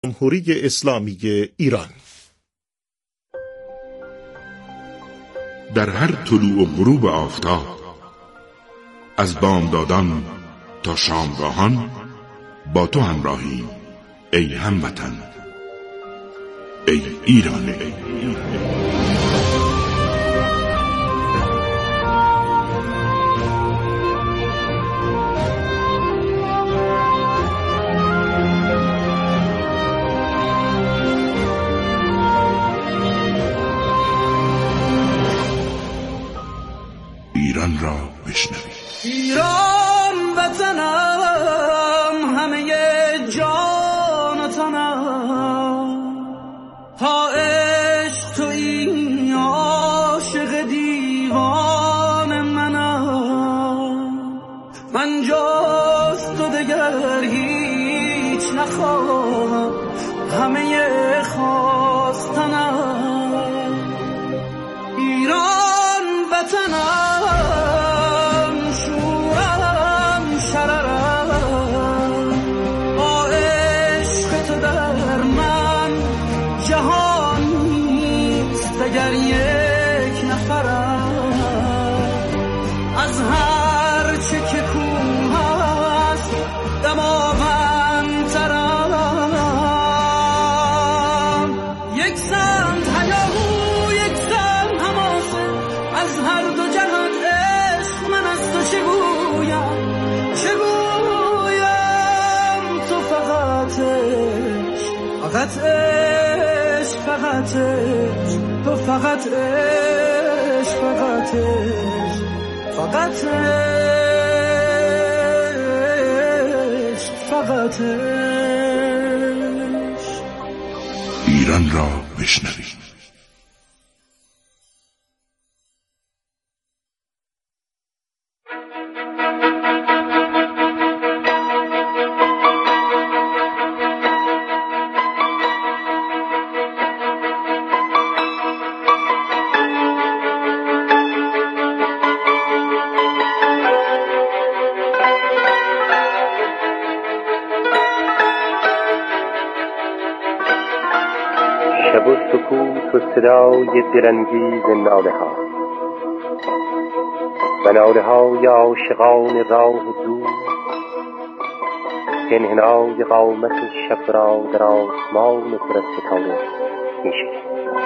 جمهوری اسلامی ایران. در هر طلوع و غروب آفتاب، از بامدادان تا شامگاهان، با تو همراهی ای هموطن، ای ایران. ایران را بشنوید. ایران وطنم، همه جان و تنم، تا عشق تویی عاشق دیوان منم. من جز تو دگر هیچ نخواهم، همه خواستنم. ایران وطنم، شورم شررم، با عشق تو در من جهان نیست دگر یک نفرم. از هر چه که کوه است دماوندترم، یک سمت هیاهو یک سمت حماسه، از هر دو جهت عشق من از تو چه گویم تو فقط عشق، فقط عشق، فقط عشق، تو فقط عشق، فقط عشق، فقط عشق، فقط عشق. ایران را بشنوید. شب و سکوت و صدای دلانگیز ناله ها و ناله های عاشقان راه دور، که انحنای قامت شب را در آسمان پر از ستاره می‌شکند.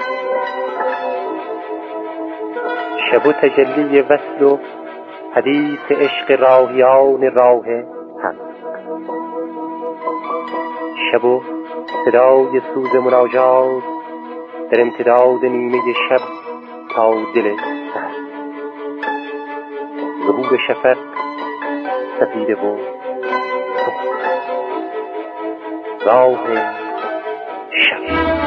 شب و تجلی وصل و حدیث عشق راهیان راه حق، شب و صدای سوز مناجات در امتداد نیمه شب تا دل سحر، ظهور شفق سپیده و راه شب.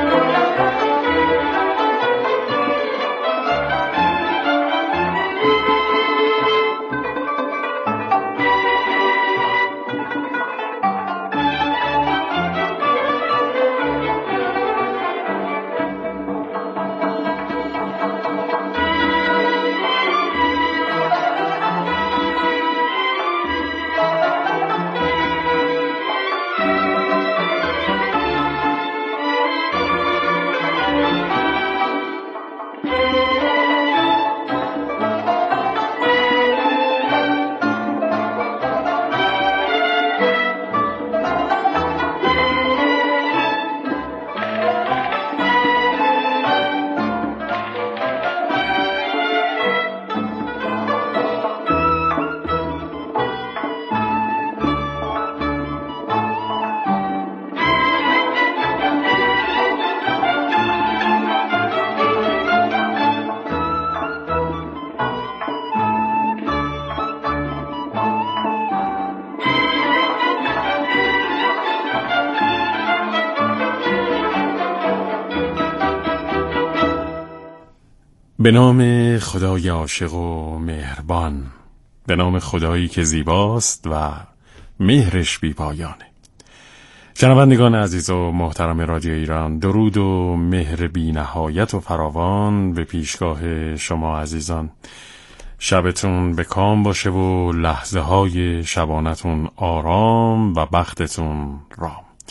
به نام خدای عاشق و مهربان، به نام خدایی که زیباست و مهرش بی پایانه. شنوندگان عزیز و محترم رادیو ایران، درود و مهر بی نهایت و فراوان به پیشگاه شما عزیزان. شبتون به کام باشه و لحظه های شبانتون آرام و بختتون رام.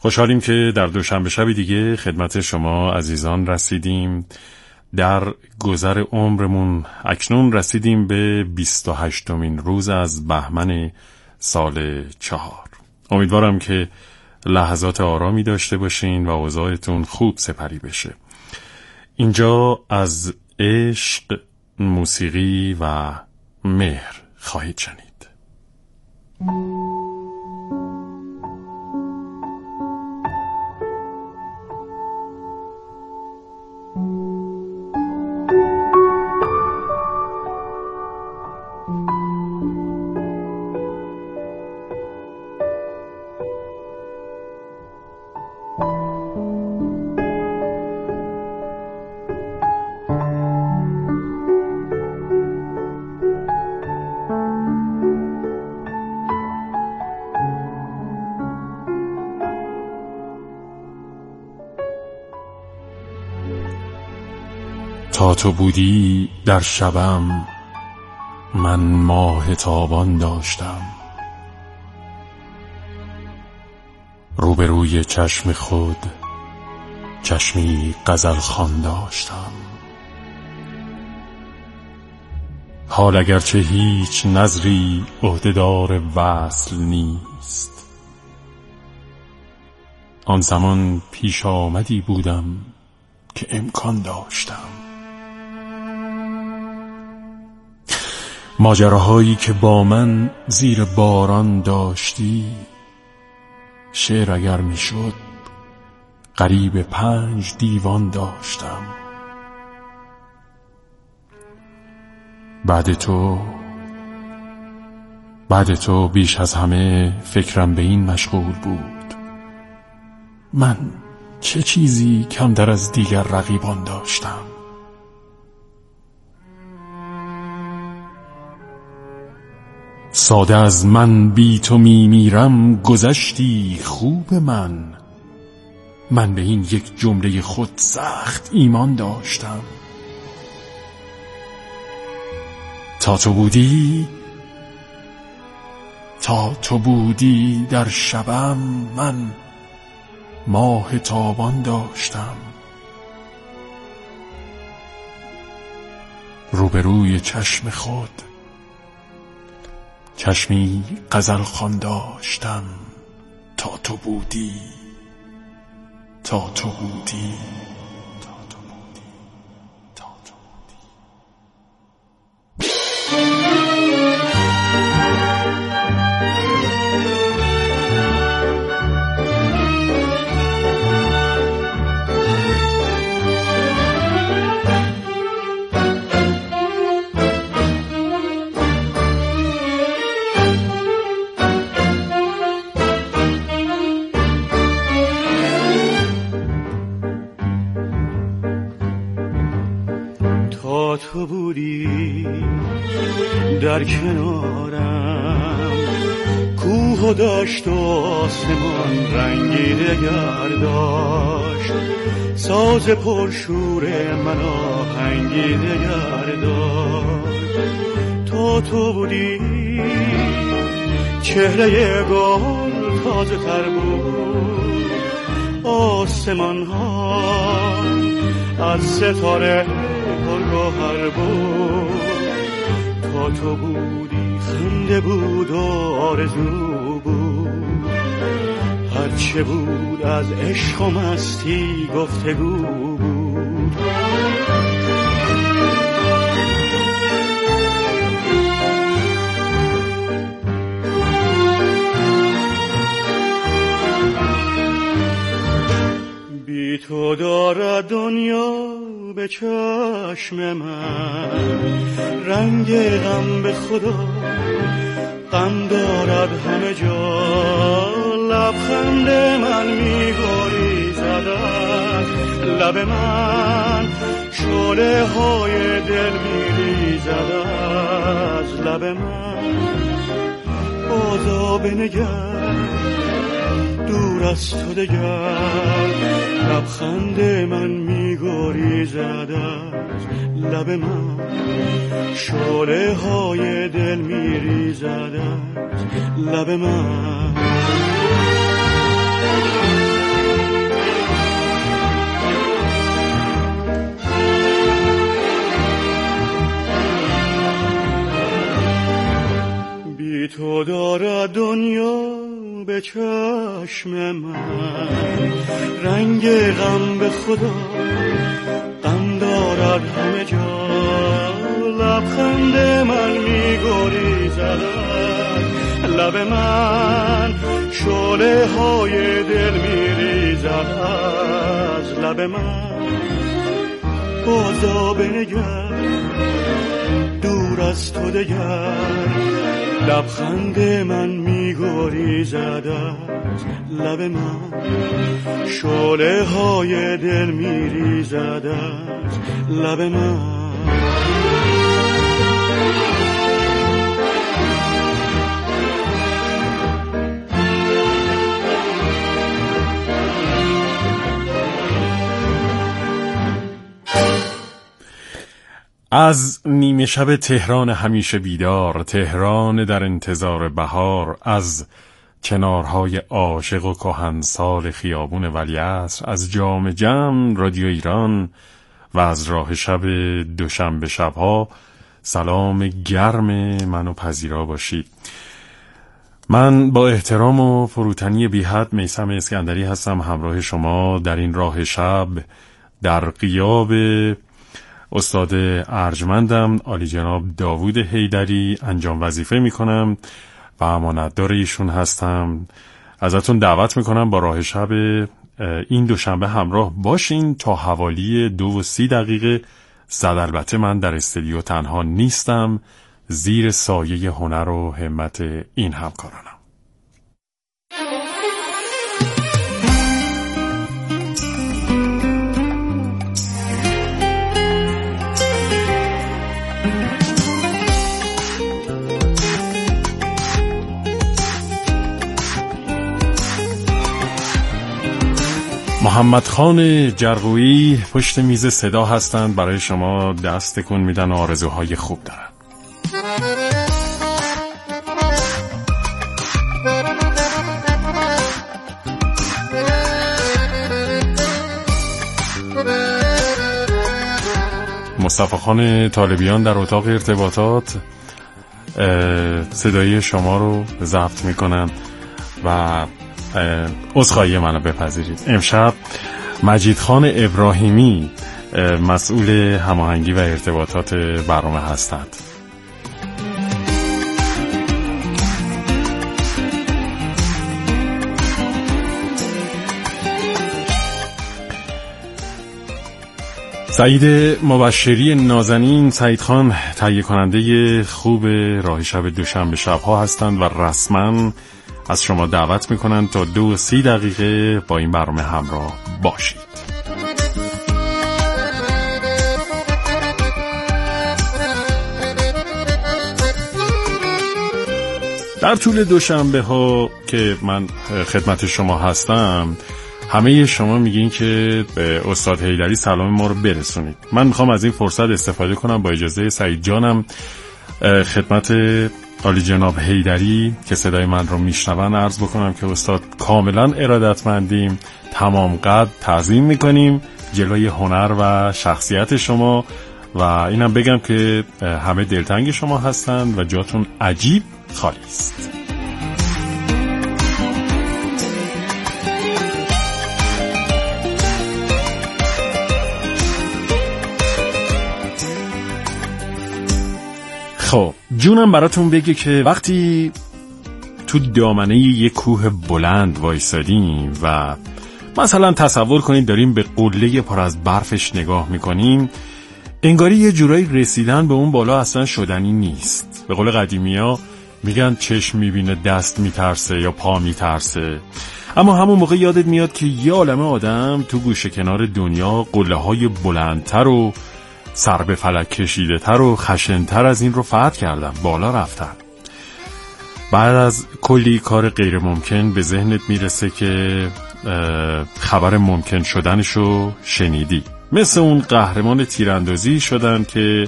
خوشحالیم که در دوشنبه شب دیگه خدمت شما عزیزان رسیدیم. در گذر عمرمون اکنون رسیدیم به 28مین روز از بهمن سال 4. امیدوارم که لحظات آرامی داشته باشین و اوضاعتون خوب سپری بشه. اینجا از عشق، موسیقی و مهر خواهید شنید. تا تو بودی در شبم من ماه تابان داشتم، روبروی چشم خود چشمی غزل خوان داشتم. حال اگرچه هیچ نظری عهده‌دار وصل نیست، آن زمان پیش آمدی بودم که امکان داشتم. ماجراهایی که با من زیر باران داشتی، شعر اگر میشد قریب 5 دیوان داشتم. بعد تو بیش از همه فکرم به این مشغول بود من چه چیزی کمتر از دیگر رقیبان داشتم. ساده از من بی تو میمیرم گذشتی خوب من به این یک جمله خود سخت ایمان داشتم. تا تو بودی در شبم من ماه تابان داشتم، روبروی چشم خود چشمی غزل خوان داشتم. تا تو بودی تو بودی در کنارم، کوه و دشت و آسمان رنگی دگر داشت، ساز پرشور من آهنگی دگر داشت. تو بودی چهره گل تازه تر بود، آسمان ها از ستاره پرگوهر بود. تو بودی خنده بود و آرزو بود، هرچه بود از عشق و مستی گفتگو بود. بی تو دارد دنیا به چشم من رنگ غم، به خدا غم دارد همه جا. لبخند من می‌گریزد از لب من، شعله های دل می‌ریزد از لب من. بازا بنگر دور از تو دگر، لبخند من می‌گریزد از لب من، شعله های دل می‌ریزد از لب من. به چشم من، رنگ غم به خدا غم دارد همه جا، لبخند من می‌گریزد لب من، شعله های دل می‌ریزد از لب من. بازا بنگر دور از تو دگر، لبخند من می‌گریزد از لب من، شعله های دل می‌ریزد از لب من. از نیمه شب تهران همیشه بیدار، تهران در انتظار بهار، از کنارهای عاشق و کهنسال خیابون ولیعصر، از جام جم رادیو ایران و از راه شب دوشنبه شبها سلام گرم منو پذیرا باشید. من با احترام و فروتنی بی حد میثم اسکندری هستم، همراه شما در این راه شب در غیاب استاد ارجمندم عالی جناب داوود حیدری انجام وظیفه میکنم و امانتدار ایشون هستم. ازتون دعوت میکنم با راه شب این دوشنبه همراه باشین تا حوالی 2:30. البته من در استودیو تنها نیستم، زیر سایه هنر و همت این همکارانم. محمد خان جرقویی پشت میز صدا هستند، برای شما دست تکون میدن و آرزوهای خوب دارن. مصطفی خان طالبیان در اتاق ارتباطات صدای شما رو ضبط میکنن و عذرخواهی منو بپذیرید. امشب مجید خان ابراهیمی مسئول هماهنگی و ارتباطات برنامه هستند. سعید مبشری نازنین، سعید خان تهیه کننده خوب راه شب دوشنبه شبها هستند و رسما از شما دعوت میکنن تا 2:30 با این برنامه همراه باشید. در طول دوشنبه ها که من خدمت شما هستم، همه شما میگین که به استاد حیدری سلام ما رو برسونید. من میخوام از این فرصت استفاده کنم، با اجازه سعید جانم خدمت عالی جناب حیدری که صدای من رو میشنون عرض بکنم که استاد کاملا ارادتمندیم، تمام قد تعظیم میکنیم جلوی هنر و شخصیت شما و اینم بگم که همه دلتنگ شما هستند و جاتون عجیب خالی است. خب جونم براتون بگه که وقتی تو دامنه یک کوه بلند وایسادیم و مثلا تصور کنید داریم به قله پر از برفش نگاه میکنیم، انگاری یه جورایی رسیدن به اون بالا اصلا شدنی نیست. به قول قدیمیا میگن چشم میبینه دست میترسه یا پا میترسه، اما همون موقع یادت میاد که یه عالمه آدم تو گوشه کنار دنیا قله های بلندتر و سر به فلک کشیده تر و خشنتر از این رو فتح کردن، بالا رفتن. بعد از کلی کار غیر ممکن به ذهنت میرسه که خبر ممکن شدنشو شنیدی، مثل اون قهرمان تیراندازی شدن که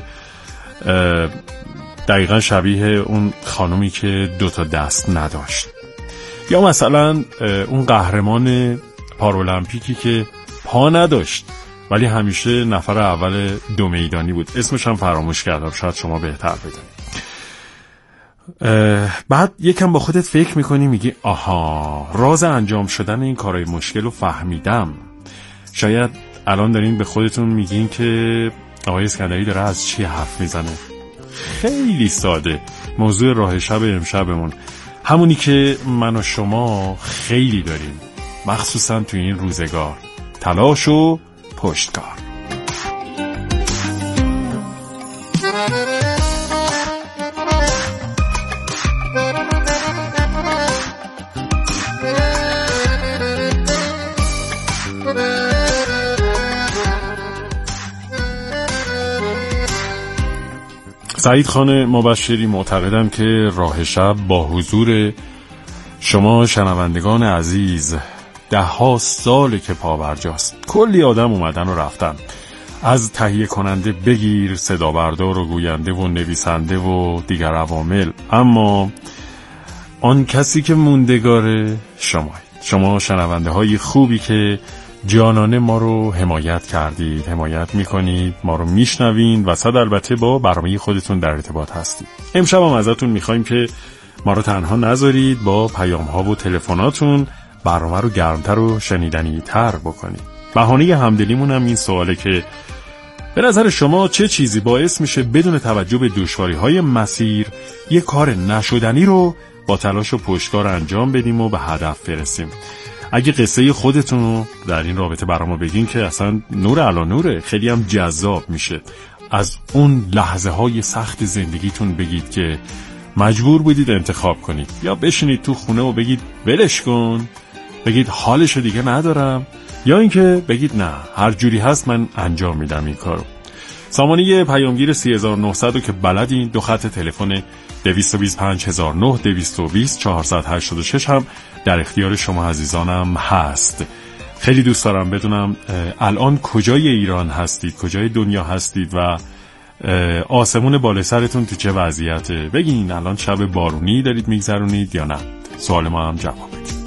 دقیقا شبیه اون خانومی که 2 دست نداشت، یا مثلا اون قهرمان پارالمپیکی که پا نداشت ولی همیشه نفر اول 2 میدانی بود، اسمش هم فراموش کردم، شاید شما بهتر بدونید. بعد یکم با خودت فکر میکنی، میگی آها، راز انجام شدن این کارهای مشکل رو فهمیدم. شاید الان دارین به خودتون میگین که آقای اسکندری داره از چی حرف میزنه. خیلی ساده. موضوع راه شب امشبمون همونی که من و شما خیلی داریم، مخصوصا تو این روزگار: تلاش و پشتکار. سعید خان مبشری معتقدم که راه شب با حضور شما شنوندگان عزیز 10 ساله که پابرجاست. کلی آدم اومدن و رفتن، از تهیه کننده بگیر صدا بردار و گوینده و نویسنده و دیگر عوامل، اما آن کسی که موندگاره شما شنونده های خوبی که جانانه ما رو حمایت کردید، حمایت میکنید، ما رو میشنوین و صد البته با برنامه خودتون در ارتباط هستید. امشب هم ازتون میخوایم که ما رو تنها نذارید، با پیام ها و تلفناتون برنامه رو گرمتر و شنیدنی تر بکنید. بهانه همدلیمون هم این سواله که به نظر شما چه چیزی باعث میشه بدون توجه به دشواری های مسیر یه کار نشدنی رو با تلاش و پشتکار انجام بدیم و به هدف برسیم؟ اگه قصه خودتون رو در این رابطه برامو بگین که اصلا نور علی نوره، خیلی هم جذاب میشه. از اون لحظه های سخت زندگیتون بگید که مجبور بودید انتخاب کنید، یا بشینید تو خونه و بگید ولش کن، بگید حالشو دیگه ندارم، یا اینکه بگید نه هر جوری هست من انجام میدم این کارو. سامانه پیامگیر 3900 که بلدین، 2 خط تلفن 225009 220 486 هم در اختیار شما عزیزانم هست. خیلی دوست دارم بدونم الان کجای ایران هستید، کجای دنیا هستید و آسمون بالا سرتون تو چه وضعیته. بگین الان شب بارونی دارید میگذرونید یا نه؟ سوال ما هم جواب بدید.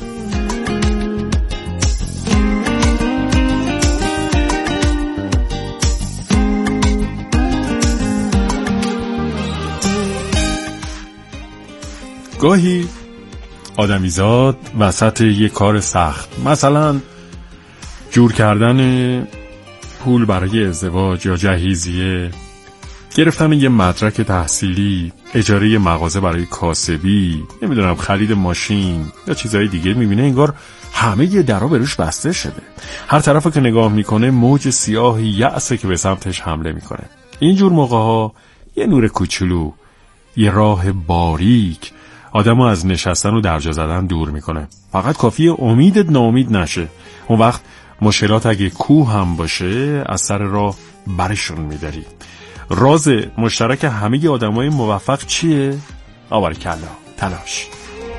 گاهی آدمیزاد وسط یک کار سخت، مثلا جور کردن پول برای ازدواج یا جهیزیه، گرفتن یه مدرک تحصیلی، اجاره مغازه برای کاسبی، نمیدونم خرید ماشین یا چیزهای دیگه، میبینه انگار همه یه درا به روش بسته شده. هر طرفو که نگاه میکنه موج سیاه یأسه که به سمتش حمله میکنه. اینجور موقع‌ها یه نور کوچولو، یه راه باریک آدمو از نشستن و درجا زدن دور میکنه. فقط کافیه امیدت ناامید نشه. اون وقت مشکلات اگه کوه هم باشه از سر راه برشون میداری. راز مشترک همه آدمای موفق چیه؟ آبارکلا، تلاش.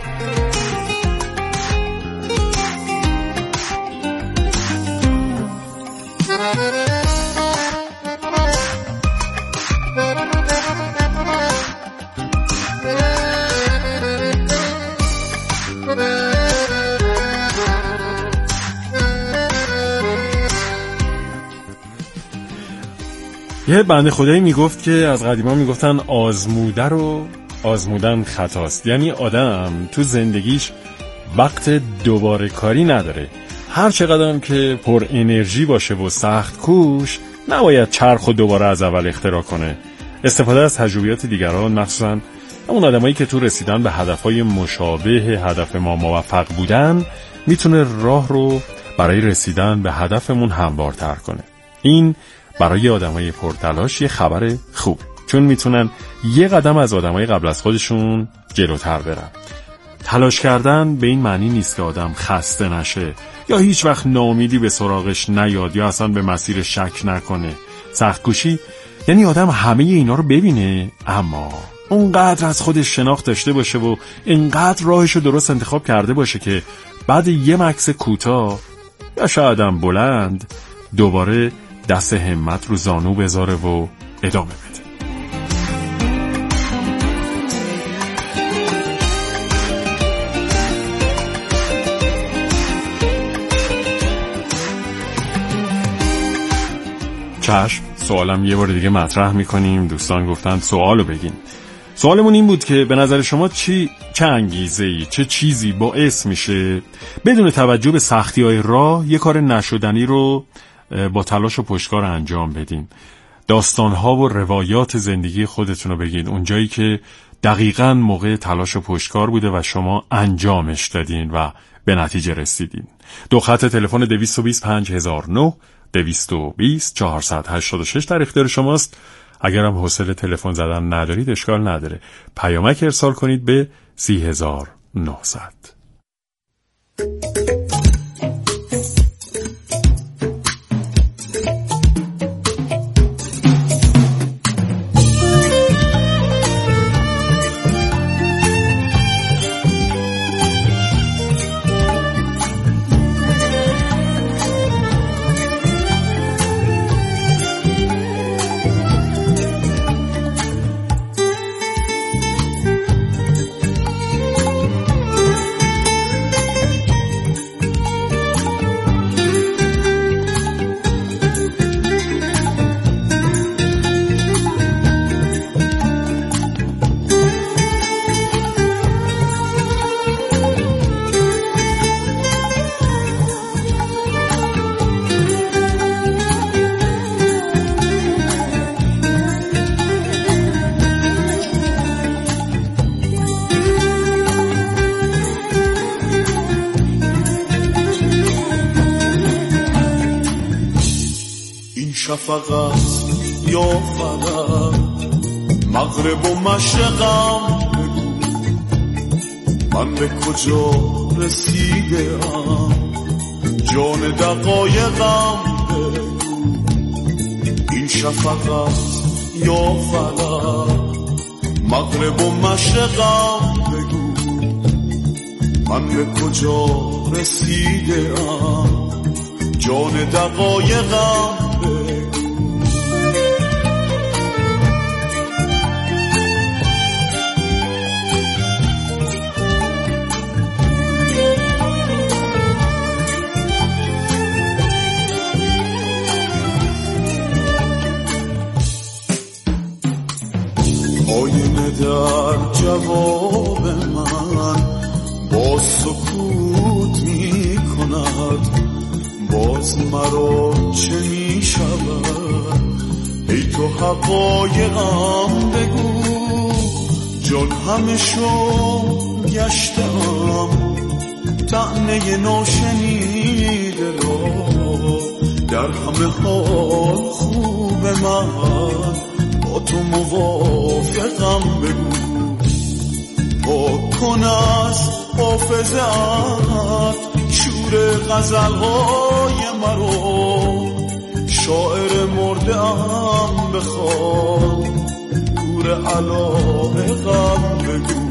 یه بنده خدایی میگفت که از قدیما میگفتن آزموده رو آزمودن خطاست. یعنی آدم تو زندگیش وقت دوباره کاری نداره. هر چقدرم که پر انرژی باشه و سخت کوش، نباید چرخ و دوباره از اول اختراع کنه. استفاده از تجربیات دیگران، مخصوصا اون آدمایی که تو رسیدن به هدفهای مشابه هدف ما موفق بودن، میتونه راه رو برای رسیدن به هدفمون هموارتر کنه. این برای آدمای پرتلاش یه خبر خوب، چون میتونن یه قدم از آدمای قبل از خودشون جلوتر برن. تلاش کردن به این معنی نیست که آدم خسته نشه یا هیچ وقت ناامیدی به سراغش نیاد یا اصلا به مسیر شک نکنه. سخت‌کوشی یعنی آدم همه اینا رو ببینه، اما اونقدر از خودش شناخت داشته باشه و اینقدر راهشو درست انتخاب کرده باشه که بعد یه مکث کوتاه یا شاید هم بلند دوباره دست همت رو زانو بذاره و ادامه بده. چشم، سوالم یه بار دیگه مطرح میکنیم. دوستان گفتن سوالو بگین. سوالمون این بود که به نظر شما چه انگیزه‌ای، چه چیزی باعث میشه بدون توجه به سختی‌های راه یک کار نشدنی رو با تلاش و پشتکار انجام بدین؟ داستان‌ها و روایات زندگی خودتون رو بگید، اونجایی که دقیقاً موقع تلاش و پشتکار بوده و شما انجامش دادین و به نتیجه رسیدین. دو خط تلفن 225009 220 486 در اختیار شماست. اگرم حوصله تلفن زدن ندارید اشکال نداره، پیامک ارسال کنید به 30900. شفقت یا فلک، مغرب و مشرقم بگو من به کجا رسیدم، جان دقایقم بگو. این شفقت یا فلک، مغرب و مشرقم بگو من به کجا رسیدم، جان دقایقم. آینه در جواب من با سکوت می کند، باز مرا چه می شود؟ ای تو حقایقم بگو. جان همه شو گشتم، طعنه ناشنیده را در همه حال خوب من با تو موافقم بگو. پاک کن از حافظت شور غزلهای مرا، شاعر مرده‌ام بخواد دور علاقم بگو.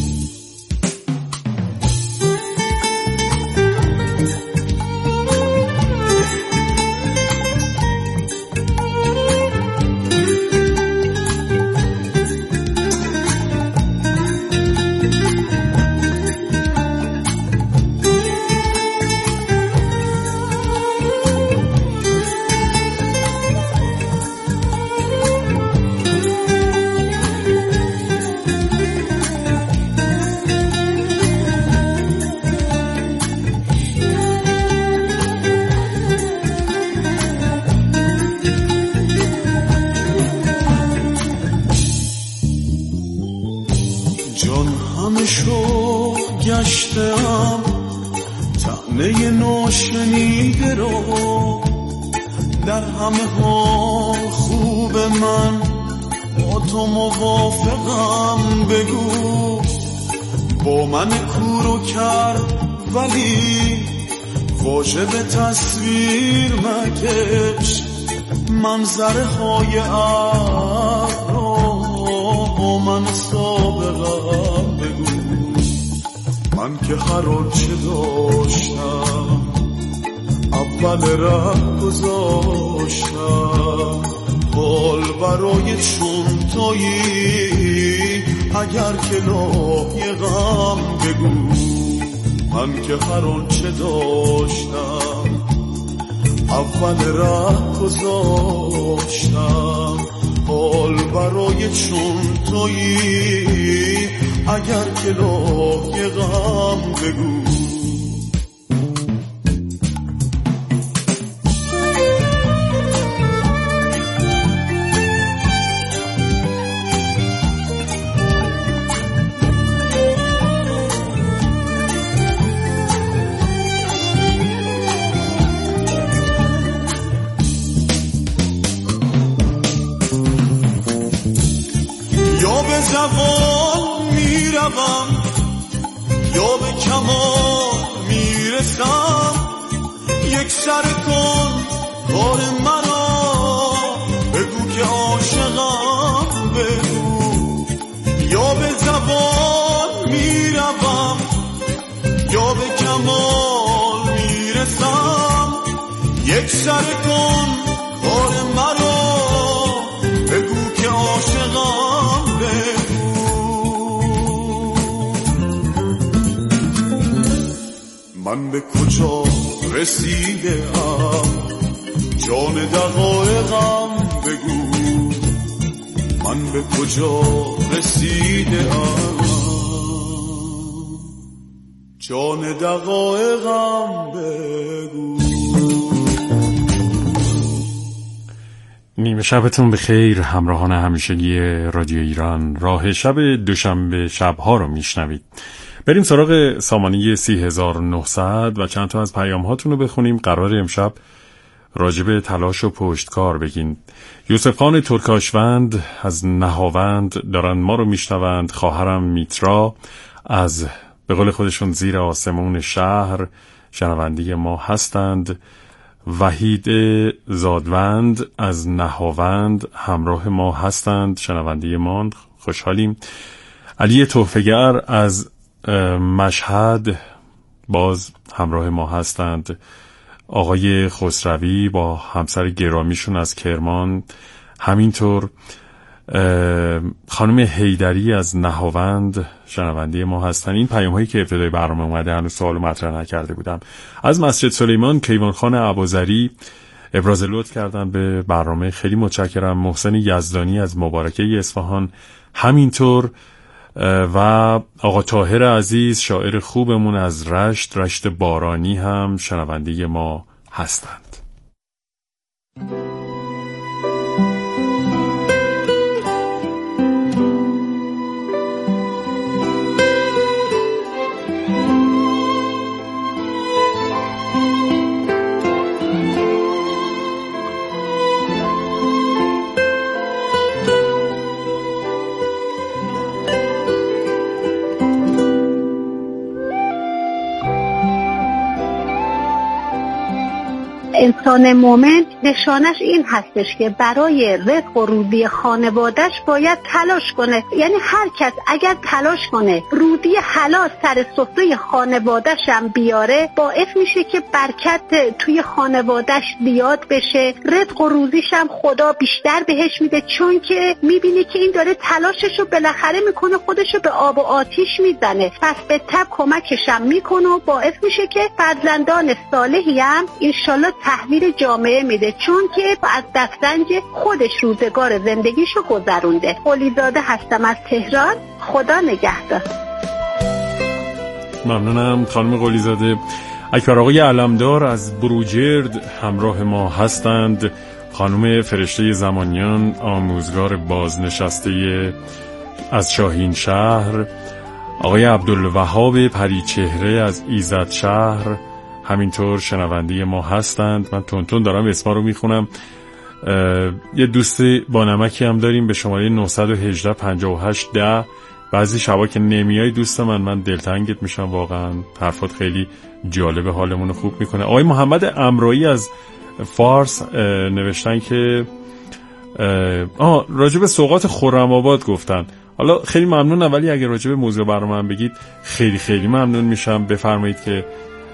گشتم طعنه ناشنیده رو در همه حال خوب من با تو موافقم بگو. با من کورو کرد ولی واجب تصویر مکش، منظره های عقل با من سابقم بگو. من که هر آنچه داشتم اول ره گذاشتم، حال برای چون تویی اگر که لایقم بگو. من که هر آنچه داشتم اول ره گذاشتم، حال برای چون تویی، اگر که لایه غم بگو. یا به زوال میروم یا به کمال میرسم، یک سر کن کار مرا، بگو که عاشقم بگو. یا به زوال میروم یا به کمال میرسم، یک سر کن کار مرا، بگو که عاشقم بگو. من به کجا رسیدم جان دقایقم بگو، من به کجا رسیدم جان دقایقم بگو. نیمه شبتون به خیر همراهان همیشگی رادیو ایران. راه شب دوشنبه شبها رو میشنوید. بریم سراغ سامانه 30900 و چند تا از پیام هاتون رو بخونیم. قرار امشب راجب تلاش و پشتکار بگین. یوسف خان ترکاشوند از نهاوند دارن ما رو میشنوند. خواهرم میترا از به قول خودشون زیر آسمون شهر شنونده ما هستند. وحید زادوند از نهاوند همراه ما هستند، شنونده ما، خوشحالیم. علی تحفه‌گر از مشهد باز همراه ما هستند. آقای خسروی با همسر گرامیشون از کرمان، همینطور خانم حیدری از نهاوند شنونده ما هستن. این پیام هایی که ابتدای برنامه اومده هنوز سوال مطرح نکرده بودم. از مسجد سلیمان کیوان خان ابوذری ابراز لطف کردن به برنامه، خیلی متشکرم. محسن یزدانی از مبارکه اصفهان همینطور، و آقا طاهر عزیز شاعر خوبمون از رشت بارانی هم شنونده ما هستند. انسان مومن نشانش این هستش که برای رزق و روزی خانوادهش باید تلاش کنه. یعنی هر کس اگر تلاش کنه روزی حلال سر سفره خانوادهش هم بیاره، باعث میشه که برکت توی خانوادهش زیاد بشه، رزق و روزیش هم خدا بیشتر بهش میده، چون که میبینه که این داره تلاشش رو بالاخره میکنه، خودش رو به آب و آتیش میزنه، پس به تب کمکش هم میکنه و باعث میشه که فرزندان صالحی هم انشالله تحویل جامعه میده، چون که از دسترنج خودش روزگار زندگیشو گذرونده. قلیزاده هستم از تهران، خدا نگهدار. ممنونم خانم قلیزاده. اکبر آقای علمدار از بروجرد همراه ما هستند. خانم فرشته زمانیان آموزگار بازنشسته از شاهین شهر، آقای عبدالوهاب پریچهره از ایزد شهر همینطور شنونده ما هستند. من تونتون دارم اسما رو میخونم. یه دوست با نمکی هم داریم به شماره 918 58 10. بعضی شبا که نمیای دوست من دلتنگت میشم، واقعا حرفات خیلی جالب، حالمون رو خوب میکنه. آقای محمد امرایی از فارس نوشتن که راجب سوغات خرم‌آباد گفتن. حالا خیلی ممنونم، ولی اگه راجب موضوع برام هم بگید خیلی خیلی ممنون میشم. بفرمایید که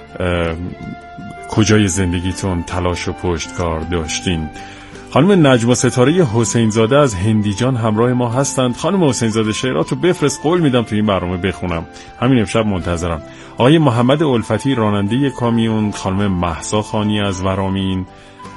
کجای زندگیتون تلاش و پشتکار داشتین. خانم نجم ستاره حسین زاده از هندیجان همراه ما هستند. خانم حسین زاده شعراتو بفرست، قول میدم تو این برنامه بخونم، همین امشب منتظرم. آقای محمد الفتی راننده کامیون، خانم مهسا خانی از ورامین،